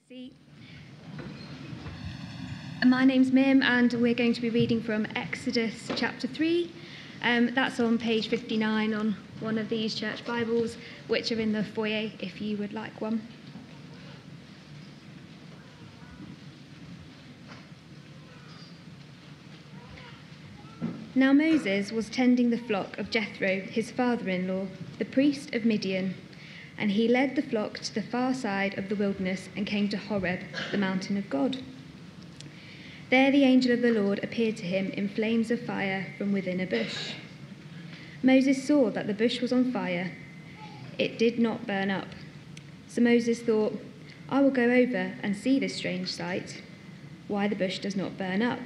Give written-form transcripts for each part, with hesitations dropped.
seat. My name's Mim, and we're going to be reading from Exodus chapter 3. That's on page 59 on one of these church Bibles, which are in the foyer if you would like one. Now Moses was tending the flock of Jethro, his father-in-law, the priest of Midian, and he led the flock to the far side of the wilderness and came to Horeb, the mountain of God. There the angel of the Lord appeared to him in flames of fire from within a bush. Moses saw that the bush was on fire. It did not burn up. So Moses thought, I will go over and see this strange sight, why the bush does not burn up.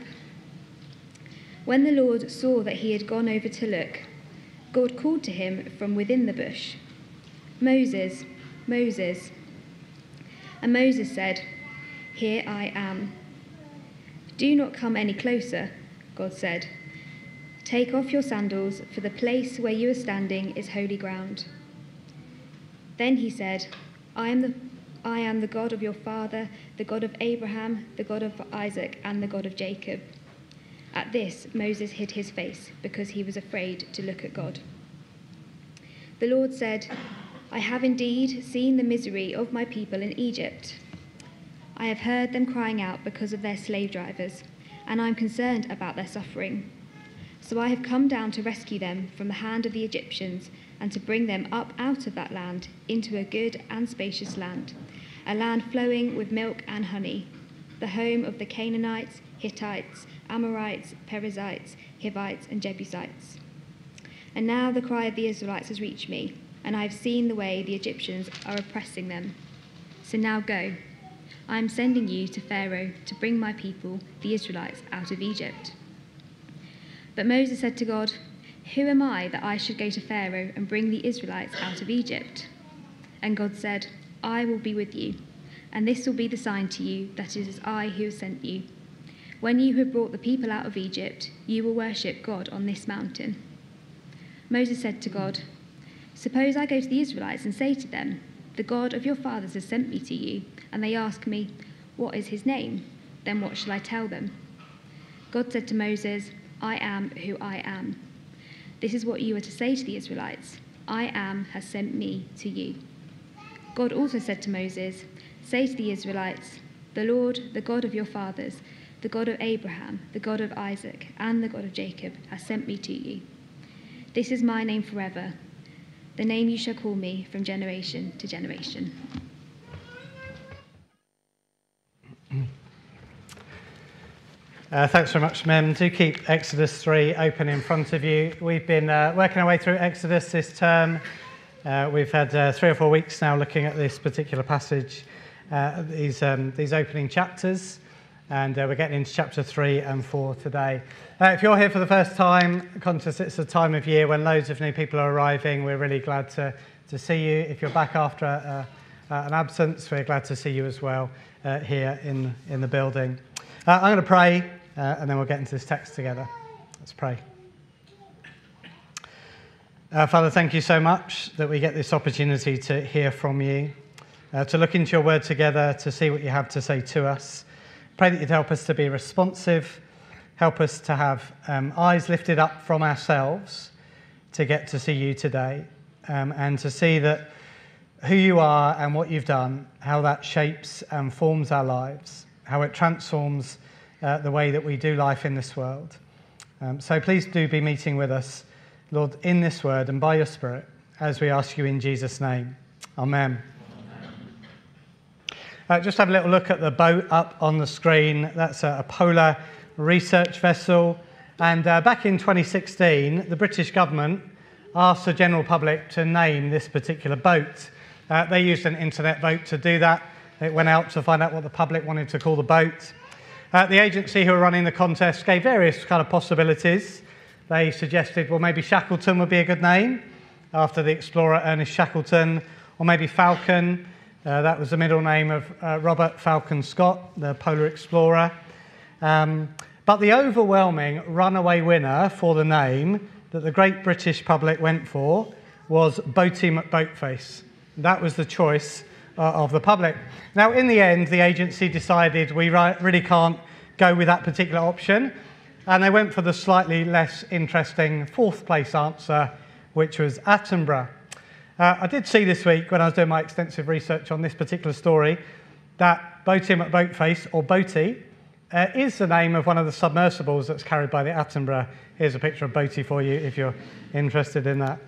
When the Lord saw that he had gone over to look, God called to him from within the bush, Moses, Moses. And Moses said, Here I am. Do not come any closer, God said. Take off your sandals, for the place where you are standing is holy ground. Then he said, I am the God of your father, the God of Abraham, the God of Isaac, and the God of Jacob. At this, Moses hid his face, because he was afraid to look at God. The Lord said, I have indeed seen the misery of my people in Egypt. I have heard them crying out because of their slave drivers, and I am concerned about their suffering. So I have come down to rescue them from the hand of the Egyptians and to bring them up out of that land into a good and spacious land, a land flowing with milk and honey, the home of the Canaanites, Hittites, Amorites, Perizzites, Hivites, and Jebusites. And now the cry of the Israelites has reached me, and I have seen the way the Egyptians are oppressing them. So now go. I am sending you to Pharaoh to bring my people, the Israelites, out of Egypt. But Moses said to God, Who am I that I should go to Pharaoh and bring the Israelites out of Egypt? And God said, I will be with you, and this will be the sign to you that it is I who have sent you. When you have brought the people out of Egypt, you will worship God on this mountain. Moses said to God, Suppose I go to the Israelites and say to them, The God of your fathers has sent me to you, and they ask me, What is his name? Then what shall I tell them? God said to Moses, I am who I am. This is what you are to say to the Israelites, I am has sent me to you. God also said to Moses, Say to the Israelites, The Lord, the God of your fathers, the God of Abraham, the God of Isaac, and the God of Jacob has sent me to you. This is my name forever, the name you shall call me from generation to generation. Thanks very much, Mem. Do keep Exodus 3 open in front of you. We've been working our way through Exodus this term. We've had 3 or 4 weeks now looking at this particular passage, these opening chapters, and we're getting into chapter 3 and 4 today. If you're here for the first time, conscious it's a time of year when loads of new people are arriving. We're really glad to see you. If you're back after an absence, we're glad to see you as well here in the building. I'm going to pray, and then we'll get into this text together. Let's pray. Father, thank you so much that we get this opportunity to hear from you, to look into your word together, to see what you have to say to us. Pray that you'd help us to be responsive, help us to have eyes lifted up from ourselves to get to see you today, and to see that who you are and what you've done, how that shapes and forms our lives, how it transforms the way that we do life in this world. So please do be meeting with us, Lord, in this word and by your Spirit, as we ask you in Jesus' name. Amen. Just have a little look at the boat up on the screen. That's a polar research vessel. And back in 2016, the British government asked the general public to name this particular boat. They used an internet vote to do that. It went out to find out what the public wanted to call the boat. The agency who were running the contest gave various kind of possibilities. They suggested, well, maybe Shackleton would be a good name, after the explorer Ernest Shackleton, or maybe Falcon. That was the middle name of Robert Falcon Scott, the polar explorer. But the overwhelming runaway winner for the name that the great British public went for was Boaty McBoatface. That was the choice of the public. Now, in the end, the agency decided we really can't go with that particular option, and they went for the slightly less interesting fourth place answer, which was Attenborough. I did see this week, when I was doing my extensive research on this particular story, that Boaty McBoatface, or Boaty, is the name of one of the submersibles that's carried by the Attenborough. Here's a picture of Boaty for you if you're interested in that.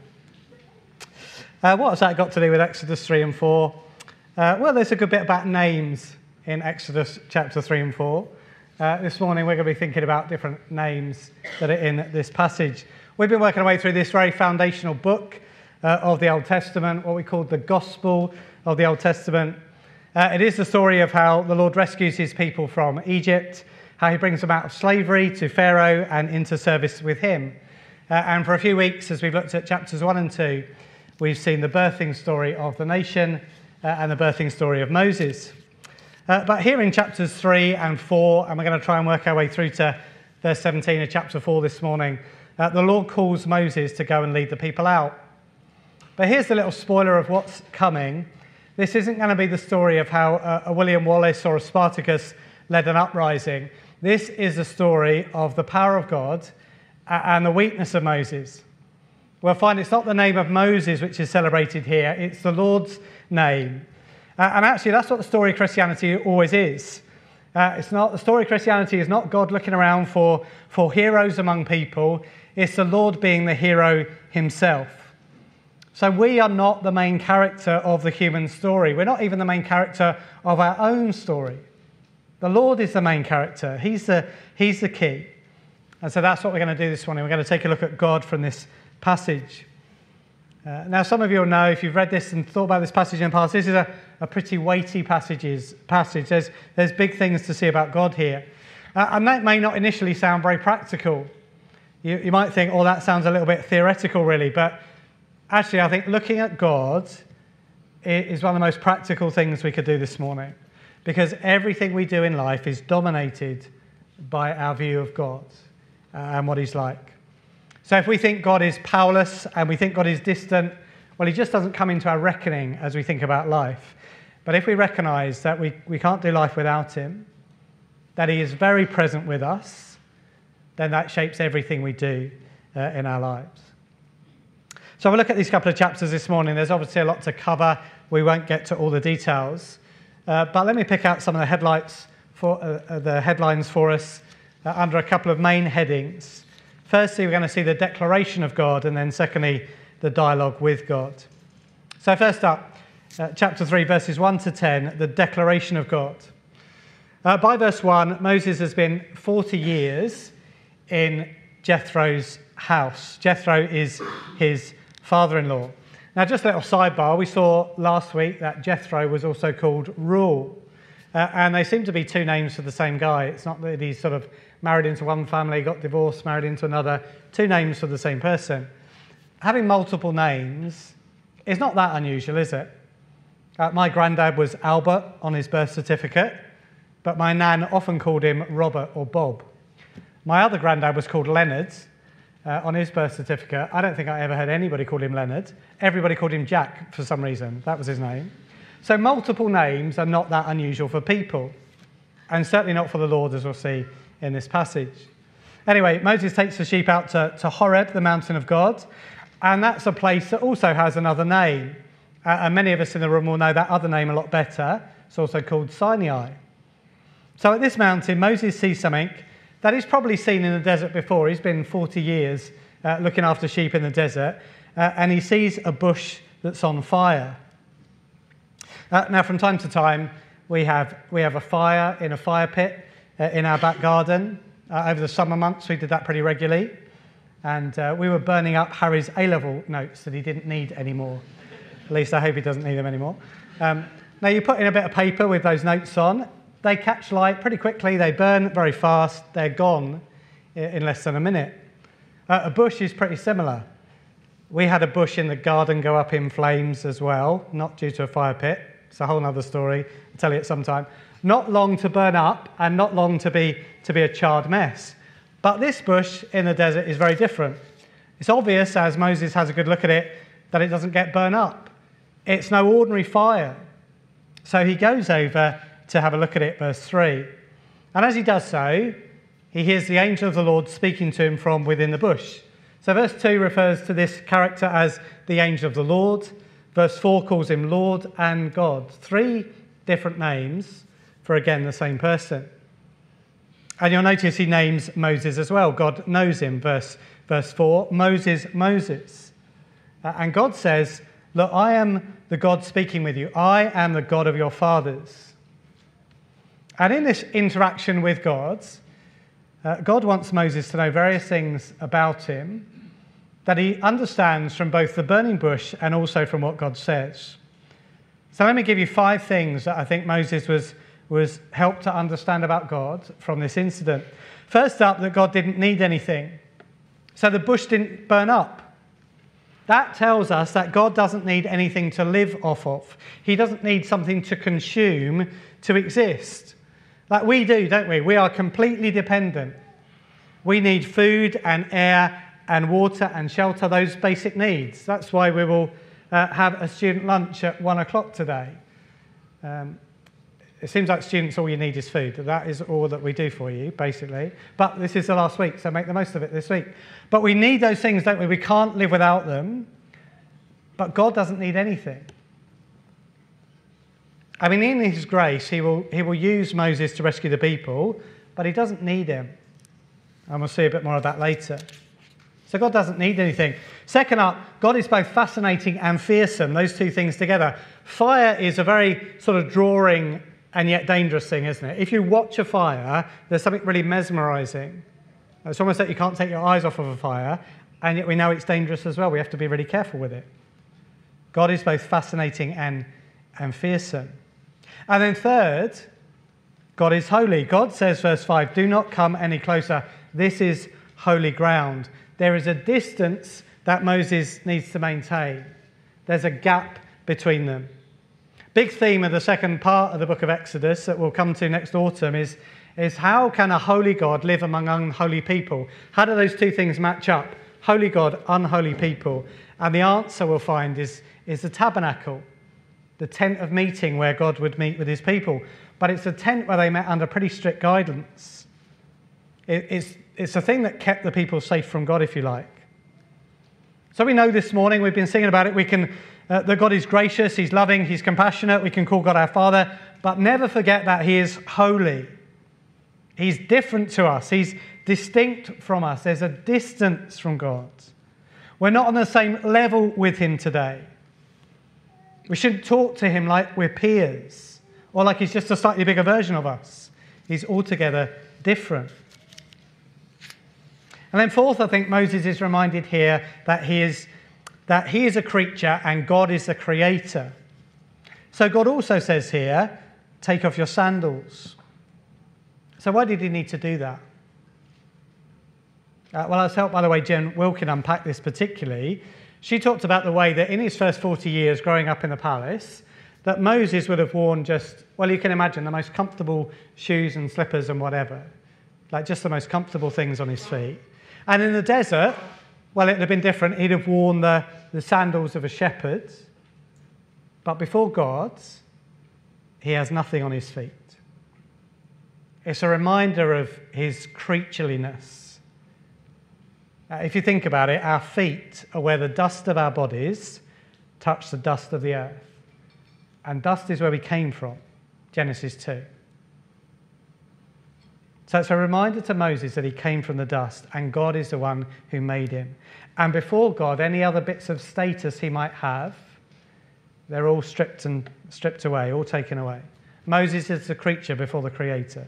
What has that got to do with Exodus 3 and 4? Well, there's a good bit about names in Exodus chapter 3 and 4. This morning we're going to be thinking about different names that are in this passage. We've been working our way through this very foundational book of the Old Testament, what we call the Gospel of the Old Testament. It is the story of how the Lord rescues his people from Egypt, how he brings them out of slavery to Pharaoh and into service with him. And for a few weeks, as we've looked at chapters 1 and 2, we've seen the birthing story of the nation and the birthing story of Moses. But here in chapters 3 and 4, and we're going to try and work our way through to verse 17 of chapter 4 this morning, the Lord calls Moses to go and lead the people out. But here's the little spoiler of what's coming. This isn't going to be the story of how a William Wallace or a Spartacus led an uprising. This is the story of the power of God and the weakness of Moses. We'll find it's not the name of Moses which is celebrated here, it's the Lord's name. And actually, that's what the story of Christianity always is. The story of Christianity is not God looking around for heroes among people. It's the Lord being the hero himself. So we are not the main character of the human story. We're not even the main character of our own story. The Lord is the main character. He's the key. And so that's what we're going to do this morning. We're going to take a look at God from this passage. Now, some of you will know, if you've read this and thought about this passage in the past, this is a pretty weighty passage. There's big things to see about God here. And that may not initially sound very practical. You might think, oh, that sounds a little bit theoretical, really. But actually, I think looking at God is one of the most practical things we could do this morning, because everything we do in life is dominated by our view of God and what he's like. So if we think God is powerless and we think God is distant, well, he just doesn't come into our reckoning as we think about life. But if we recognise that we can't do life without him, that he is very present with us, then that shapes everything we do in our lives. So we'll look at these couple of chapters this morning. There's obviously a lot to cover. We won't get to all the details. But let me pick out some of the headlines for us under a couple of main headings. Firstly, we're going to see the declaration of God, and then secondly, the dialogue with God. So first up, chapter 3, verses 1 to 10, the declaration of God. By verse 1, Moses has been 40 years in Jethro's house. Jethro is his father-in-law. Now, just a little sidebar, we saw last week that Jethro was also called Reuel, and they seem to be two names for the same guy. It's not that he's sort of married into one family, got divorced, married into another, two names for the same person. Having multiple names is not that unusual, is it? My granddad was Albert on his birth certificate, but my nan often called him Robert or Bob. My other granddad was called Leonard on his birth certificate. I don't think I ever heard anybody call him Leonard. Everybody called him Jack for some reason. That was his name. So multiple names are not that unusual for people, and certainly not for the Lord, as we'll see in this passage. Anyway, Moses takes the sheep out to Horeb, the mountain of God, and that's a place that also has another name. And many of us in the room will know that other name a lot better. It's also called Sinai. So at this mountain, Moses sees something that he's probably seen in the desert before. He's been 40 years looking after sheep in the desert, and he sees a bush that's on fire. Now, from time to time, we have a fire in a fire pit in our back garden. Over the summer months, we did that pretty regularly. And we were burning up Harry's A-level notes that he didn't need anymore. At least I hope he doesn't need them anymore. Now, you put in a bit of paper with those notes on. They catch light pretty quickly. They burn very fast. They're gone in less than a minute. A bush is pretty similar. We had a bush in the garden go up in flames as well, not due to a fire pit. It's a whole other story. I'll tell you it sometime. Not long to burn up and not long to be a charred mess. But this bush in the desert is very different. It's obvious, as Moses has a good look at it, that it doesn't get burned up. It's no ordinary fire. So he goes over to have a look at it, verse 3. And as he does so, he hears the angel of the Lord speaking to him from within the bush. So verse 2 refers to this character as the angel of the Lord. Verse 4 calls him Lord and God. 3 different names for, again, the same person. And you'll notice he names Moses as well. God knows him. Verse 4, Moses, Moses. And God says, look, I am the God speaking with you. I am the God of your fathers. And in this interaction with God, God wants Moses to know various things about him that he understands from both the burning bush and also from what God says. So let me give you 5 things that I think Moses was helped to understand about God from this incident. First up, that God didn't need anything. So the bush didn't burn up. That tells us that God doesn't need anything to live off of. He doesn't need something to consume to exist. Like we do, don't we? We are completely dependent. We need food and air and water and shelter, those basic needs. That's why we will have a student lunch at 1 o'clock today. It seems like students, all you need is food. That is all that we do for you, basically. But this is the last week, so make the most of it this week. But we need those things, don't we? We can't live without them. But God doesn't need anything. I mean, in his grace, he will use Moses to rescue the people, but he doesn't need him. And we'll see a bit more of that later. So God doesn't need anything. Second up, God is both fascinating and fearsome, those 2 things together. Fire is a very sort of drawing and yet dangerous thing, isn't it? If you watch a fire, there's something really mesmerising. It's almost like you can't take your eyes off of a fire, and yet we know it's dangerous as well. We have to be really careful with it. God is both fascinating and fearsome. And then third, God is holy. God says, verse 5, do not come any closer. This is holy ground. There is a distance that Moses needs to maintain. There's a gap between them. Big theme of the second part of the book of Exodus that we'll come to next autumn is how can a holy God live among unholy people? How do those 2 things match up? Holy God, unholy people. And the answer we'll find is the tabernacle, the tent of meeting where God would meet with his people. But it's a tent where they met under pretty strict guidance. It's a thing that kept the people safe from God, if you like. So we know this morning, we've been singing about it, that God is gracious, he's loving, he's compassionate, we can call God our Father, but never forget that he is holy. He's different to us, he's distinct from us, there's a distance from God. We're not on the same level with him today. We shouldn't talk to him like we're peers, or like he's just a slightly bigger version of us. He's altogether different. And then fourth, I think Moses is reminded here that he is a creature and God is the creator. So God also says here, take off your sandals. So why did he need to do that? Well, I was helped by the way Jen Wilkin unpacked this particularly. She talked about the way that in his first 40 years growing up in the palace, that Moses would have worn you can imagine, the most comfortable shoes and slippers and whatever. Like just the most comfortable things on his feet. And in the desert, well, it would have been different. He'd have worn the sandals of a shepherd. But before God, he has nothing on his feet. It's a reminder of his creatureliness. If you think about it, our feet are where the dust of our bodies touch the dust of the earth. And dust is where we came from, Genesis 2. So it's a reminder to Moses that he came from the dust and God is the one who made him. And before God, any other bits of status he might have, they're all stripped away, all taken away. Moses is the creature before the creator.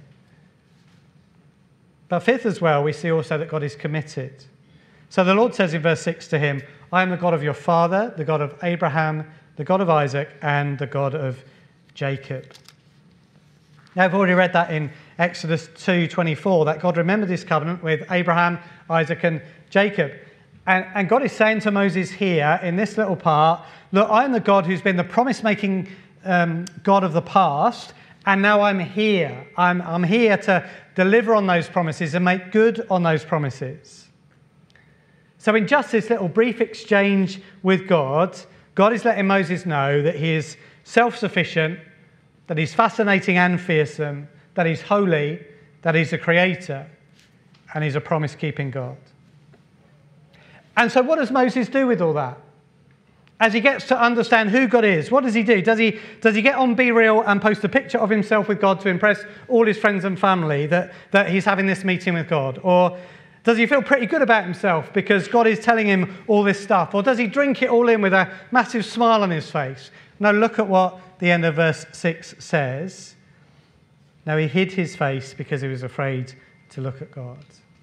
But fifth as well, we see also that God is committed. So the Lord says in verse 6 to him, I am the God of your father, the God of Abraham, the God of Isaac, and the God of Jacob. Now, I've already read that in Exodus 2:24, that God remembered his covenant with Abraham, Isaac, and Jacob. And God is saying to Moses here in this little part, look, I'm the God who's been the promise-making God of the past, and now I'm here. I'm here to deliver on those promises and make good on those promises. So in just this little brief exchange with God, God is letting Moses know that he is self-sufficient, that he's fascinating and fearsome, that he's holy, that he's a creator, and he's a promise-keeping God. And so what does Moses do with all that? As he gets to understand who God is, what does he do? Does he get on Be Real and post a picture of himself with God to impress all his friends and family that he's having this meeting with God? Or does he feel pretty good about himself because God is telling him all this stuff? Or does he drink it all in with a massive smile on his face? No, look at what the end of verse 6 says. No, he hid his face because he was afraid to look at God.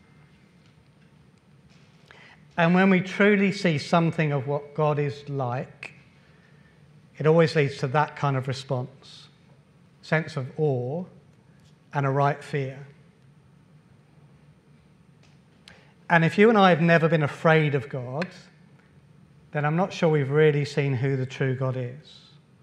And when we truly see something of what God is like, it always leads to that kind of response. Sense of awe and a right fear. And if you and I have never been afraid of God, then I'm not sure we've really seen who the true God is.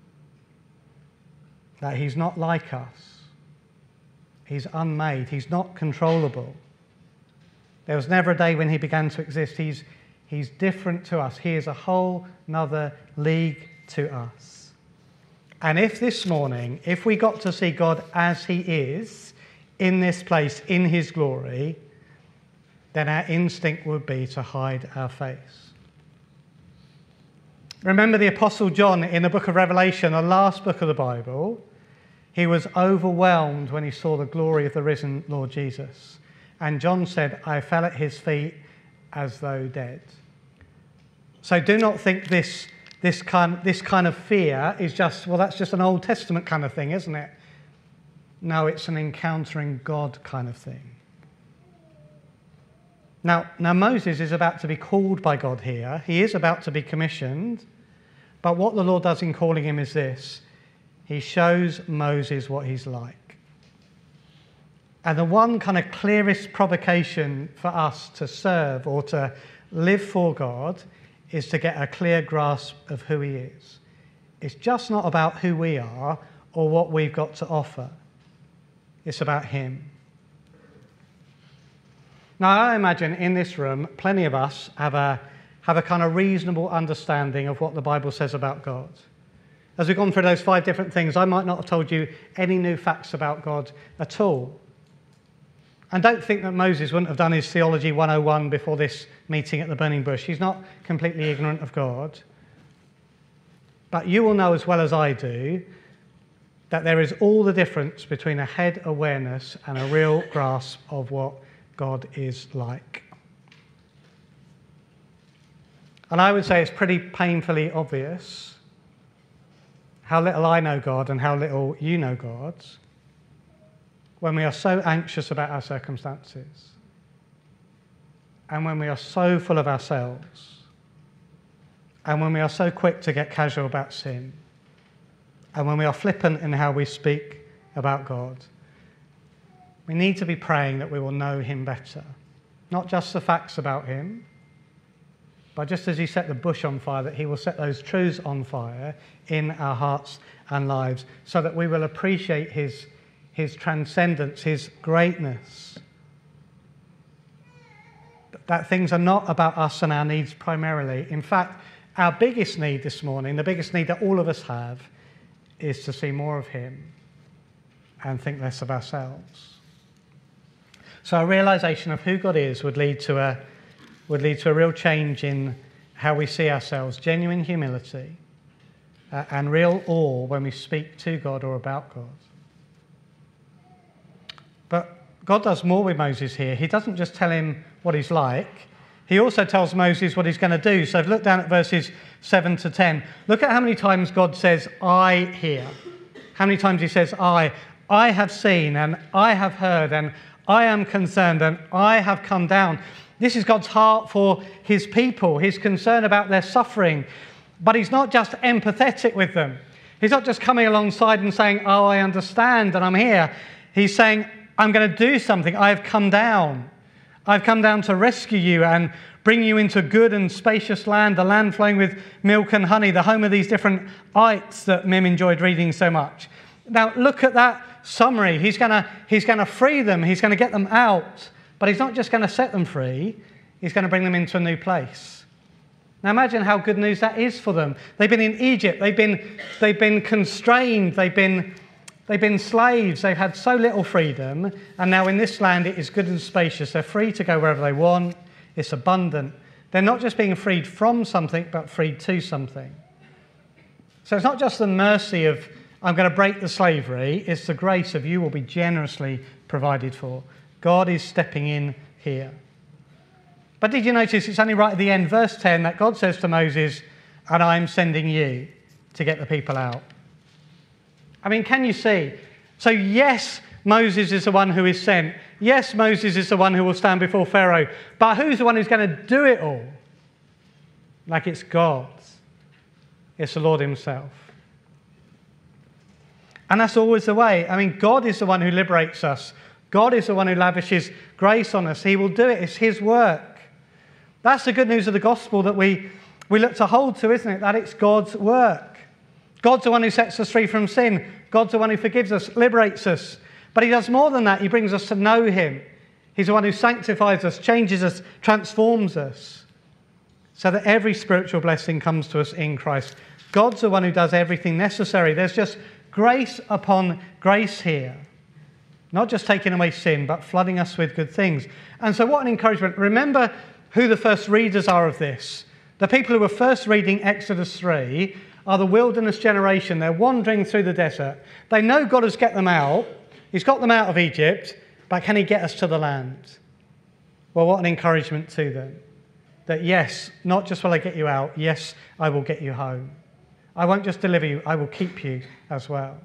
That he's not like us. He's unmade. He's not controllable. There was never a day when he began to exist. He's different to us. He is a whole nother league to us. And if this morning, if we got to see God as he is, in this place, in his glory, then our instinct would be to hide our face. Remember the Apostle John in the book of Revelation, the last book of the Bible. He was overwhelmed when he saw the glory of the risen Lord Jesus. And John said, I fell at his feet as though dead. So do not think this kind of fear is just, well, that's just an Old Testament kind of thing, isn't it? No, it's an encountering God kind of thing. Now Moses is about to be called by God here. He is about to be commissioned. But what the Lord does in calling him is this. He shows Moses what he's like. And the one kind of clearest provocation for us to serve or to live for God is to get a clear grasp of who he is. It's just not about who we are or what we've got to offer. It's about him. Now, I imagine in this room, plenty of us have a kind of reasonable understanding of what the Bible says about God. As we've gone through those 5 different things, I might not have told you any new facts about God at all. And don't think that Moses wouldn't have done his Theology 101 before this meeting at the burning bush. He's not completely ignorant of God. But you will know as well as I do that there is all the difference between a head awareness and a real grasp of what God is like. And I would say it's pretty painfully obvious how little I know God and how little you know God when we are so anxious about our circumstances and when we are so full of ourselves and when we are so quick to get casual about sin and when we are flippant in how we speak about God. We need to be praying that we will know him better. Not just the facts about him, but just as he set the bush on fire, that he will set those truths on fire in our hearts and lives so that we will appreciate his transcendence, his greatness. That things are not about us and our needs primarily. In fact, our biggest need this morning, the biggest need that all of us have, is to see more of him and think less of ourselves. So a realization of who God is would lead to a real change in how we see ourselves, genuine humility, and real awe when we speak to God or about God. But God does more with Moses here. He doesn't just tell him what he's like. He also tells Moses what he's going to do. So look down at verses 7 to 10. Look at how many times God says, I hear. How many times he says, I have seen, and I have heard, and I am concerned, and I have come down. This is God's heart for his people, his concern about their suffering. But he's not just empathetic with them. He's not just coming alongside and saying, oh, I understand and I'm here. He's saying, I'm going to do something. I've come down. I've come down to rescue you and bring you into good and spacious land, the land flowing with milk and honey, the home of these different ites that Mim enjoyed reading so much. Now, look at that summary. He's going to free them. He's going to get them out. But he's not just going to set them free. He's going to bring them into a new place. Now, imagine how good news that is for them. They've been in Egypt. They've been constrained. They've been They've been slaves. They've had so little freedom. And now in this land, it is good and spacious. They're free to go wherever they want. It's abundant. They're not just being freed from something, but freed to something. So it's not just the mercy of, I'm going to break the slavery. It's the grace of, you will be generously provided for. God is stepping in here. But did you notice it's only right at the end, verse 10, that God says to Moses, and I'm sending you to get the people out. I mean, can you see? So yes, Moses is the one who is sent. Yes, Moses is the one who will stand before Pharaoh. But who's the one who's going to do it all? Like it's God. It's the Lord himself. And that's always the way. I mean, God is the one who liberates us. God is the one who lavishes grace on us. He will do it. It's his work. That's the good news of the gospel that we look to hold to, isn't it? That it's God's work. God's the one who sets us free from sin. God's the one who forgives us, liberates us. But he does more than that. He brings us to know him. He's the one who sanctifies us, changes us, transforms us, so that every spiritual blessing comes to us in Christ. God's the one who does everything necessary. There's just grace upon grace here. Not just taking away sin, but flooding us with good things. And so what an encouragement. Remember who the first readers are of this. The people who were first reading Exodus 3 are the wilderness generation. They're wandering through the desert. They know God has got them out. He's got them out of Egypt, but can he get us to the land? Well, what an encouragement to them. That yes, not just will I get you out, yes, I will get you home. I won't just deliver you, I will keep you as well.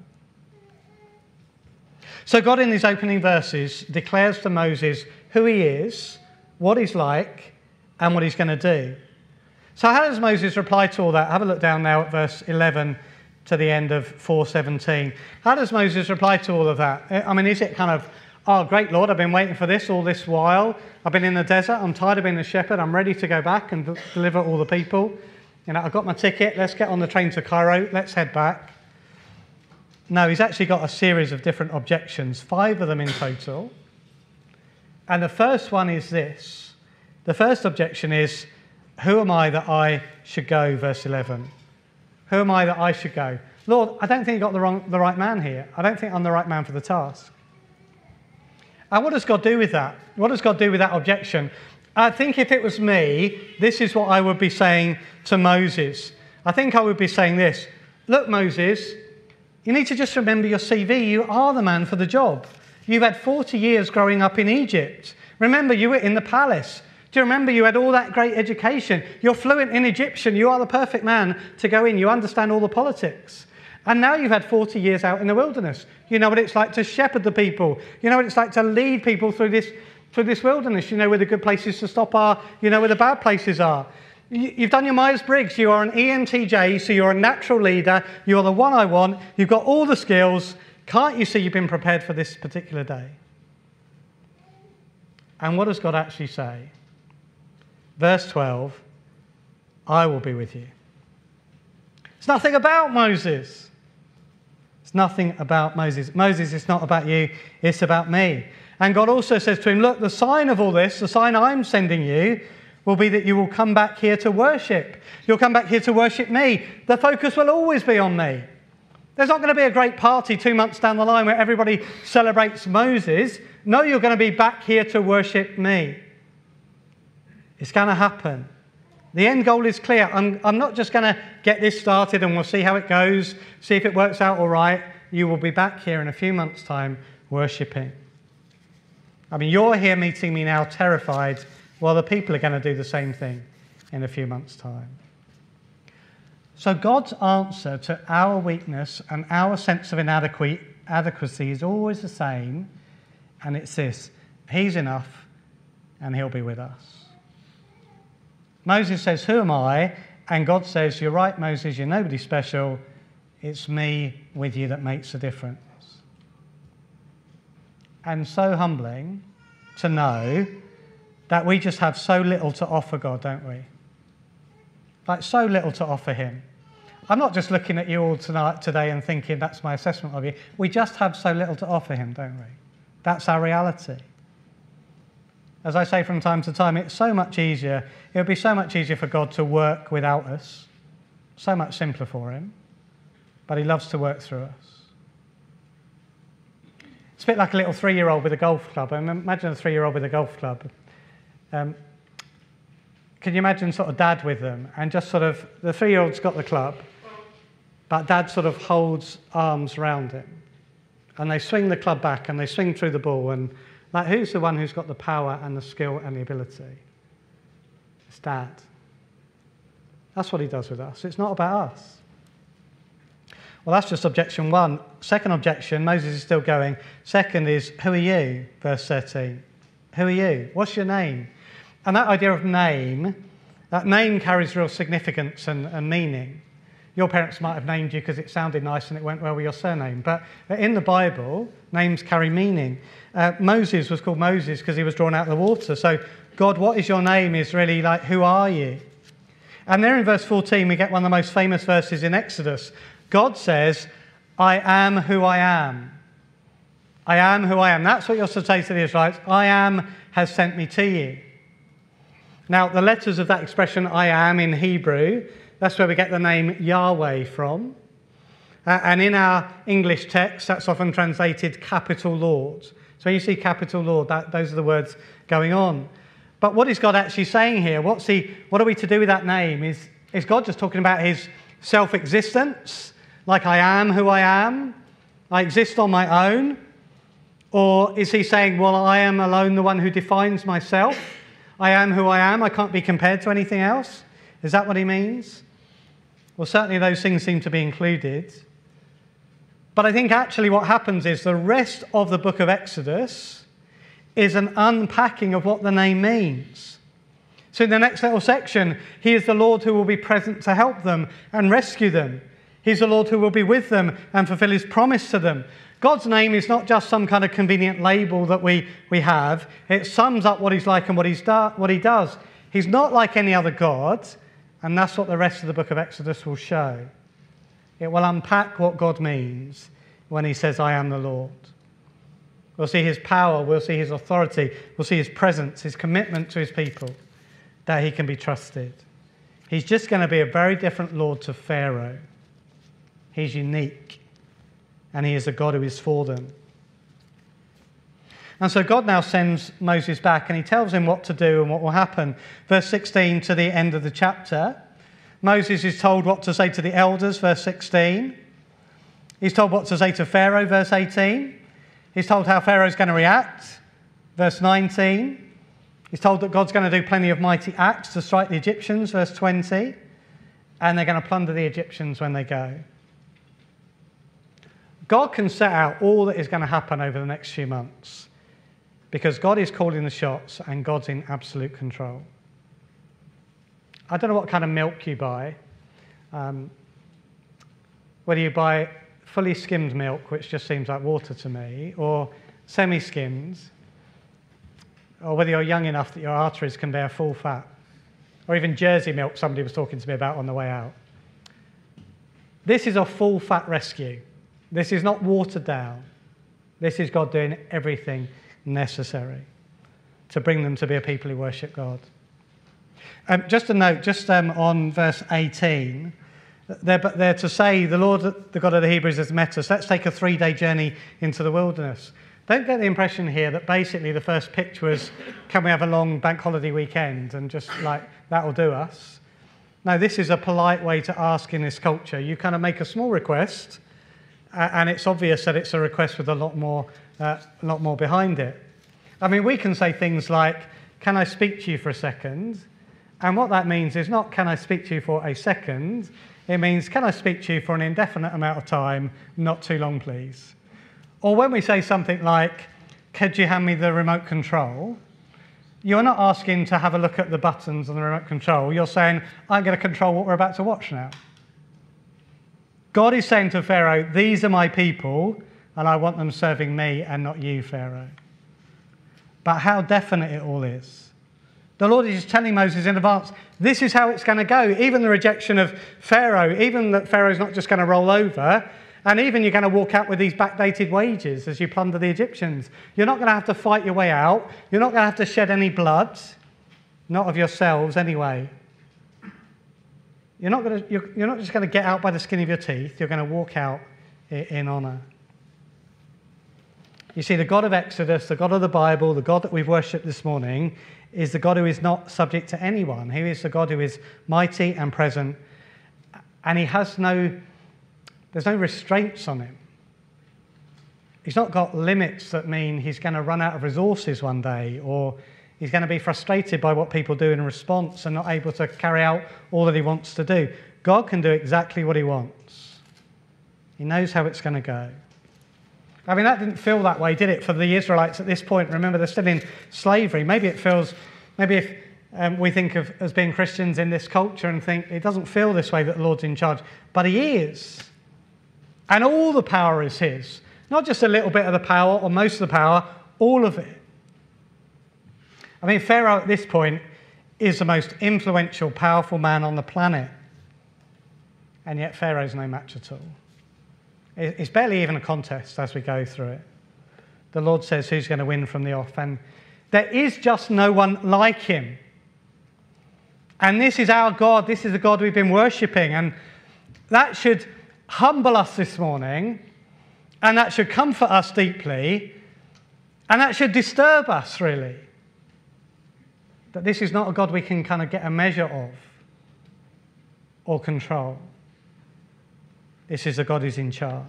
So God in these opening verses declares to Moses who he is, what he's like, and what he's going to do. So how does Moses reply to all that? Have a look down now at verse 11 to the end of 4:17. How does Moses reply to all of that? I mean, is it kind of, oh, great Lord, I've been waiting for this all this while. I've been in the desert. I'm tired of being a shepherd. I'm ready to go back and deliver all the people. You know, I've got my ticket. Let's get on the train to Cairo. Let's head back. No, he's actually got a series of different objections, 5 of them in total. And the first one is this. The first objection is, who am I that I should go, verse 11? Who am I that I should go? Lord, I don't think you got the right man here. I don't think I'm the right man for the task. And what does God do with that? What does God do with that objection? I think if it was me, this is what I would be saying to Moses. I think I would be saying this. Look, Moses, you need to just remember your CV. You are the man for the job. You've had 40 years growing up in Egypt. Remember, you were in the palace. Do you remember you had all that great education? You're fluent in Egyptian. You are the perfect man to go in. You understand all the politics. And now you've had 40 years out in the wilderness. You know what it's like to shepherd the people. You know what it's like to lead people through this wilderness. You know where the good places to stop are. You know where the bad places are. You've done your Myers-Briggs. You are an ENTJ, so you're a natural leader. You're the one I want. You've got all the skills. Can't you see you've been prepared for this particular day? And what does God actually say? Verse 12, I will be with you. It's nothing about Moses. It's nothing about Moses. Moses, it's not about you, it's about me. And God also says to him, look, the sign of all this, the sign I'm sending you, will be that you will come back here to worship. You'll come back here to worship me. The focus will always be on me. There's not going to be a great party 2 months down the line where everybody celebrates Moses. No, you're going to be back here to worship me. It's going to happen. The end goal is clear. I'm not just going to get this started and we'll see how it goes, see if it works out all right. You will be back here in a few months' time worshipping. I mean, you're here meeting me now terrified, while the people are going to do the same thing in a few months' time. So God's answer to our weakness and our sense of inadequacy is always the same, and it's this: He's enough and He'll be with us. Moses says, who am I? And God says, you're right, Moses, you're nobody special. It's me with you that makes a difference. And so humbling to know that we just have so little to offer God, don't we? Like, so little to offer Him. I'm not just looking at you all today and thinking that's my assessment of you. We just have so little to offer Him, don't we? That's our reality. As I say from time to time, it's so much easier. It would be so much easier for God to work without us. So much simpler for Him. But He loves to work through us. It's a bit like a little 3-year-old with a golf club. I mean, imagine a 3-year-old with a golf club. Can you imagine sort of dad with them? And just sort of, the 3-year-old's got the club, but dad sort of holds arms around him. And they swing the club back and they swing through the ball. And like, who's the one who's got the power and the skill and the ability? It's dad. That's what he does with us. It's not about us. Well, that's just objection one. Second objection, Moses is still going. Second is, who are you? Verse 13. Who are you? What's your name? And that idea of name, that name carries real significance and meaning. Your parents might have named you because it sounded nice and it went well with your surname. But in the Bible, names carry meaning. Moses was called Moses because he was drawn out of the water. So, God, what is your name is really like, who are you? And there in verse 14, we get one of the most famous verses in Exodus. God says, I am who I am. I am who I am. That's what you're to say to the Israelites. I am has sent me to you. Now, the letters of that expression, I am, in Hebrew, that's where we get the name Yahweh from. And in our English text, that's often translated capital Lord. So you see capital Lord, those are the words going on. But what is God actually saying here? What are we to do with that name? Is God just talking about his self-existence? Like, I am who I am? I exist on my own? Or is he saying, well, I am alone the one who defines myself? I am who I am. I can't be compared to anything else. Is that what he means? Well, certainly those things seem to be included. But I think actually what happens is the rest of the book of Exodus is an unpacking of what the name means. So in the next little section, he is the Lord who will be present to help them and rescue them. He's the Lord who will be with them and fulfill his promise to them. God's name is not just some kind of convenient label that we have. It sums up what he's like and what he does. He's not like any other God, and that's what the rest of the book of Exodus will show. It will unpack what God means when he says, I am the Lord. We'll see his power, we'll see his authority, we'll see his presence, his commitment to his people, that he can be trusted. He's just going to be a very different Lord to Pharaoh. He's unique, and he is a God who is for them. And so God now sends Moses back, and he tells him what to do and what will happen. Verse 16 to the end of the chapter, Moses is told what to say to the elders, verse 16. He's told what to say to Pharaoh, verse 18. He's told how Pharaoh's going to react, verse 19. He's told that God's going to do plenty of mighty acts to strike the Egyptians, verse 20. And they're going to plunder the Egyptians when they go. God can set out all that is going to happen over the next few months because God is calling the shots and God's in absolute control. I don't know what kind of milk you buy, whether you buy fully skimmed milk, which just seems like water to me, or semi-skimmed, or whether you're young enough that your arteries can bear full fat, or even Jersey milk somebody was talking to me about on the way out. This is a full fat rescue. This is not watered down. This is God doing everything necessary to bring them to be a people who worship God. Just a note, on verse 18, they're to say, the Lord, the God of the Hebrews has met us. Let's take a 3-day journey into the wilderness. Don't get the impression here that basically the first pitch was, can we have a long bank holiday weekend and just like, that'll do us. No, this is a polite way to ask in this culture. You kind of make a small request, and it's obvious that it's a request with a lot more behind it. I mean, we can say things like, can I speak to you for a second? And what that means is not, can I speak to you for a second? It means, can I speak to you for an indefinite amount of time, not too long, please? Or when we say something like, could you hand me the remote control? You're not asking to have a look at the buttons on the remote control. You're saying, I'm going to control what we're about to watch now. God is saying to Pharaoh, these are my people, and I want them serving me and not you, Pharaoh. But how definite it all is. The Lord is just telling Moses in advance, this is how it's going to go. Even the rejection of Pharaoh, even that Pharaoh's not just going to roll over, and even you're going to walk out with these backdated wages as you plunder the Egyptians. You're not going to have to fight your way out. You're not going to have to shed any blood, not of yourselves anyway. You're not just going to get out by the skin of your teeth. You're going to walk out in honour. You see, the God of Exodus, the God of the Bible, the God that we've worshipped this morning, is the God who is not subject to anyone. He is the God who is mighty and present, and there's no restraints on him. He's not got limits that mean he's going to run out of resources one day, or he's going to be frustrated by what people do in response and not able to carry out all that he wants to do. God can do exactly what he wants. He knows how it's going to go. I mean, that didn't feel that way, did it, for the Israelites at this point? Remember, they're still in slavery. Maybe if we think of as being Christians in this culture and think it doesn't feel this way that the Lord's in charge, but he is. And all the power is his. Not just a little bit of the power or most of the power, all of it. I mean, Pharaoh at this point is the most influential, powerful man on the planet. And yet Pharaoh's no match at all. It's barely even a contest as we go through it. The Lord says who's going to win from the off. And there is just no one like him. And this is our God. This is the God we've been worshipping. And that should humble us this morning. And that should comfort us deeply. And that should disturb us, really. That this is not a God we can kind of get a measure of or control. This is a God who's in charge.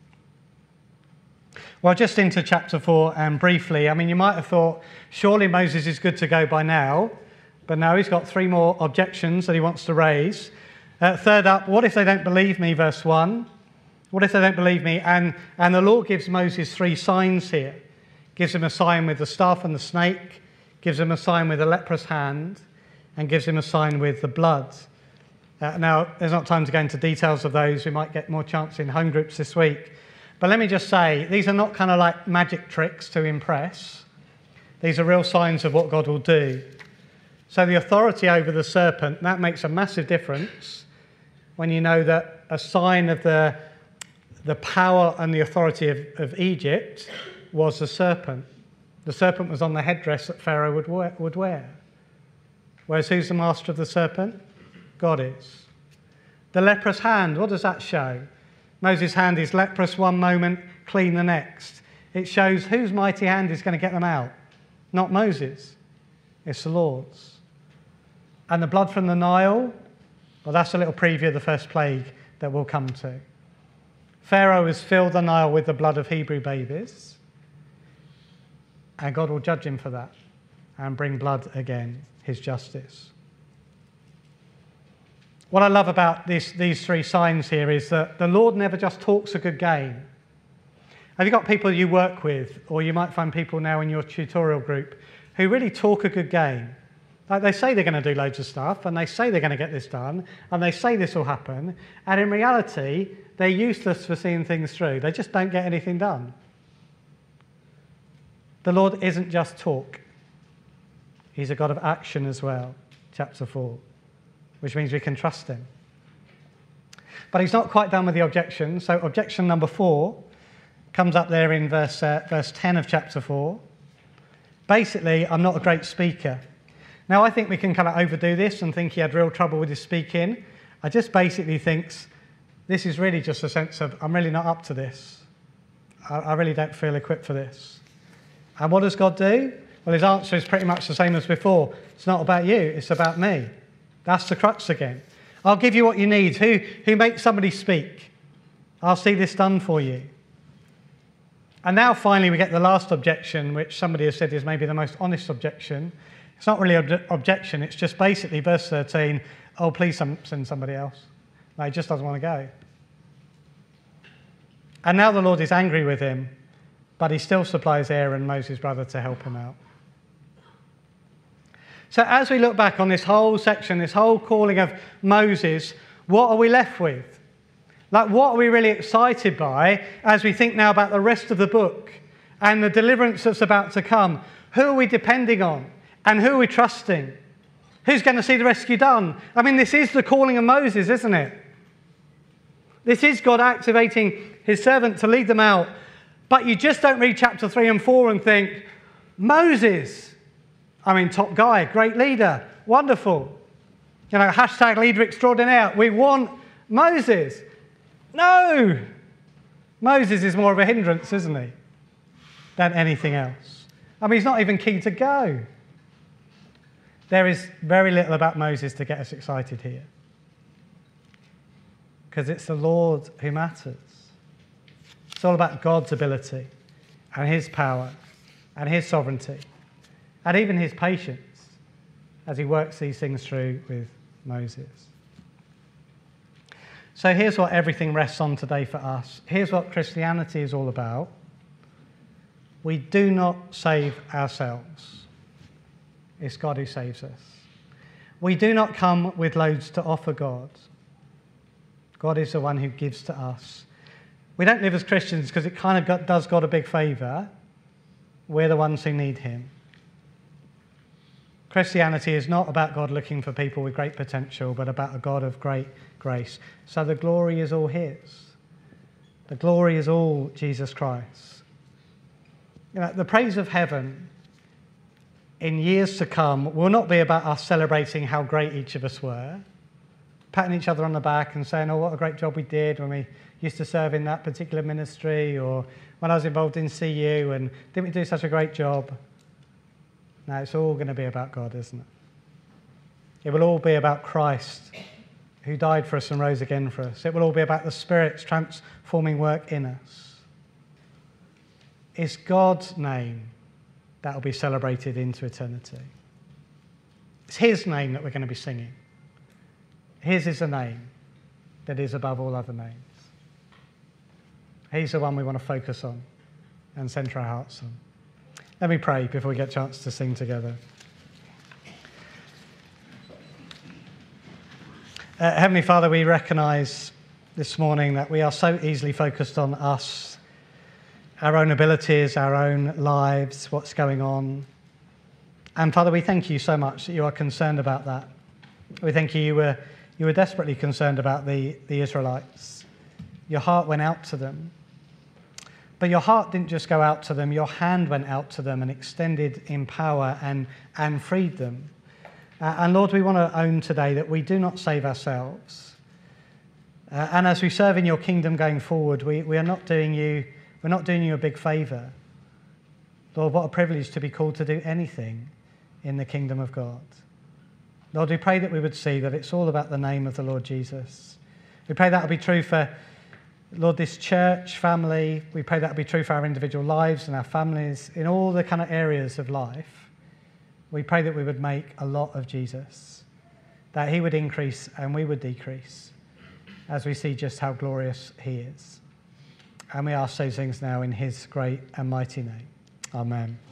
Well, just into chapter 4 and briefly, I mean, you might have thought, surely Moses is good to go by now. But no, he's got 3 more objections that he wants to raise. Third up, what if they don't believe me, verse 1? What if they don't believe me? And the Lord gives Moses 3 signs here. Gives him a sign with the staff and the snake, gives him a sign with a leprous hand, and gives him a sign with the blood. Now, there's not time to go into details of those. We might get more chance in home groups this week. But let me just say, these are not kind of like magic tricks to impress. These are real signs of what God will do. So the authority over the serpent, that makes a massive difference when you know that a sign of the power and the authority of Egypt was the serpent. The serpent was on the headdress that Pharaoh would wear. Whereas who's the master of the serpent? God is. The leprous hand, what does that show? Moses' hand is leprous one moment, clean the next. It shows whose mighty hand is going to get them out. Not Moses. It's the Lord's. And the blood from the Nile, well, that's a little preview of the first plague that we'll come to. Pharaoh has filled the Nile with the blood of Hebrew babies. And God will judge him for that and bring blood again, his justice. What I love about these 3 signs here is that the Lord never just talks a good game. Have you got people you work with, or you might find people now in your tutorial group, who really talk a good game? Like they say they're going to do loads of stuff, and they say they're going to get this done, and they say this will happen, and in reality, they're useless for seeing things through. They just don't get anything done. The Lord isn't just talk. He's a God of action as well, chapter 4. Which means we can trust him. But he's not quite done with the objection. So objection number 4 comes up there in verse 10 of chapter 4. Basically, I'm not a great speaker. Now, I think we can kind of overdo this and think he had real trouble with his speaking. I just basically think this is really just a sense of, I'm really not up to this. I really don't feel equipped for this. And what does God do? Well, his answer is pretty much the same as before. It's not about you, it's about me. That's the crux again. I'll give you what you need. Who makes somebody speak? I'll see this done for you. And now finally we get the last objection, which somebody has said is maybe the most honest objection. It's not really an objection, it's just basically verse 13, oh, please send somebody else. No, he just doesn't want to go. And now the Lord is angry with him, but he still supplies Aaron, Moses' brother, to help him out. So as we look back on this whole section, this whole calling of Moses, what are we left with? Like, what are we really excited by as we think now about the rest of the book and the deliverance that's about to come? Who are we depending on? And who are we trusting? Who's going to see the rescue done? I mean, this is the calling of Moses, isn't it? This is God activating his servant to lead them out. But you just don't read chapter 3 and 4 and think, Moses, I mean, top guy, great leader, wonderful. You know, hashtag leader extraordinaire. We want Moses. No! Moses is more of a hindrance, isn't he? than anything else. I mean, he's not even keen to go. There is very little about Moses to get us excited here, because it's the Lord who matters. It's all about God's ability and his power and his sovereignty and even his patience as he works these things through with Moses. So here's what everything rests on today for us. Here's what Christianity is all about. We do not save ourselves. It's God who saves us. We do not come with loads to offer God. God is the one who gives to us. We don't live as Christians because it kind of does God a big favour. We're the ones who need him. Christianity is not about God looking for people with great potential, but about a God of great grace. So the glory is all his. The glory is all Jesus Christ. You know, the praise of heaven in years to come will not be about us celebrating how great each of us were, patting each other on the back and saying, oh, what a great job we did when we used to serve in that particular ministry, or when I was involved in CU and didn't we do such a great job? No, it's all going to be about God, isn't it? It will all be about Christ, who died for us and rose again for us. It will all be about the Spirit's transforming work in us. It's God's name that will be celebrated into eternity. It's his name that we're going to be singing. His is a name that is above all other names. He's the one we want to focus on and centre our hearts on. Let me pray before we get a chance to sing together. Heavenly Father, we recognise this morning that we are so easily focused on us, our own abilities, our own lives, what's going on. And Father, we thank you so much that you are concerned about that. We thank you you were desperately concerned about the Israelites. Your heart went out to them. But your heart didn't just go out to them, your hand went out to them and extended in power and freed them. And Lord, we want to own today that we do not save ourselves. And as we serve in your kingdom going forward, we're not doing you a big favour. Lord, what a privilege to be called to do anything in the kingdom of God. Lord, we pray that we would see that it's all about the name of the Lord Jesus. We pray that will be true for, Lord, this church family. We pray that will be true for our individual lives and our families, in all the kind of areas of life. We pray that we would make a lot of Jesus, that he would increase and we would decrease as we see just how glorious he is. And we ask those things now in his great and mighty name. Amen.